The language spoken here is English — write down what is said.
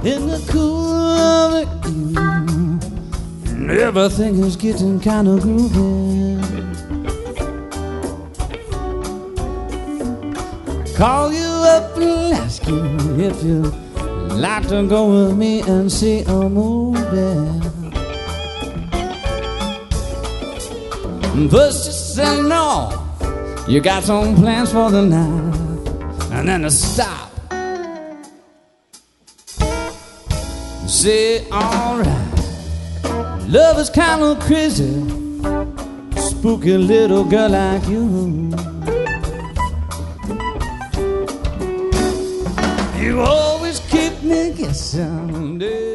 in the cool of the evening, and everything is getting kind of groovy. Call you up and ask you if you'd like to go with me and see a movie. First you say no, you got some plans for the night, and then to stop, say alright. Love is kind of crazy, spooky little girl like you. You always keep me guessing.